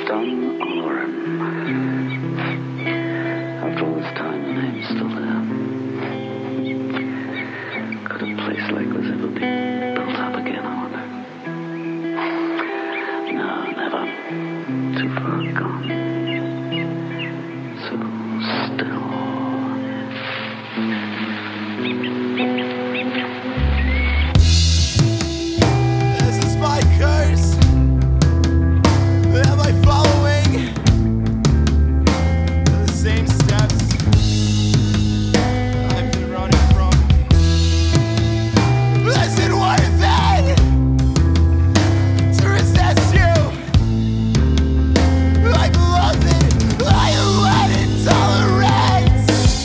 Stung Oren. After all this time, the name's still there. Could a place like this ever be built up again, I wonder? No, never. Too far gone. So still. This is my curse. Am I following the same steps I've been running from? Is it worth it to resist you? My beloved, I let intolerance.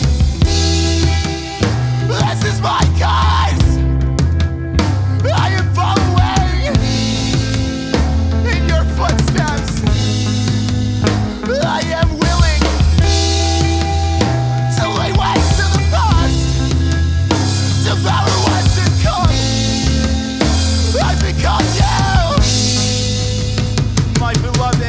This is my cause. I am following in your footsteps. I am willing to lay waste to the past, devour what's to come. I've become you, my beloved.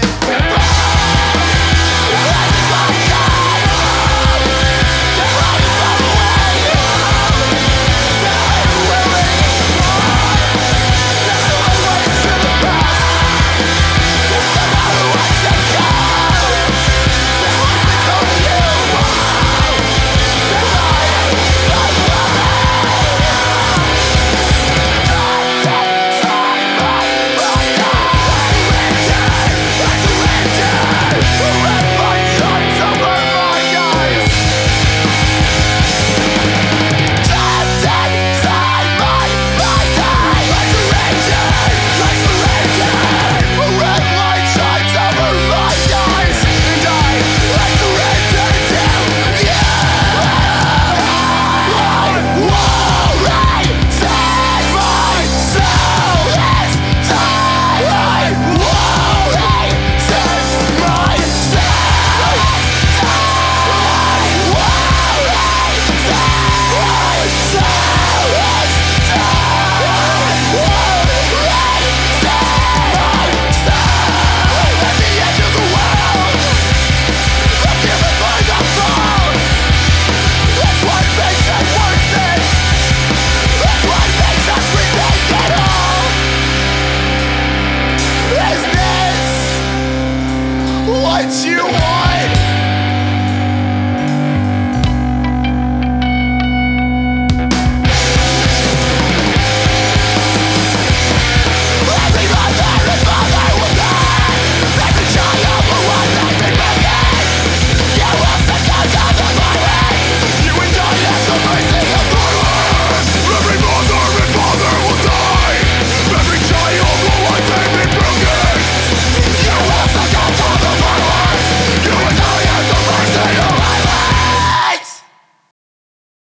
What you want?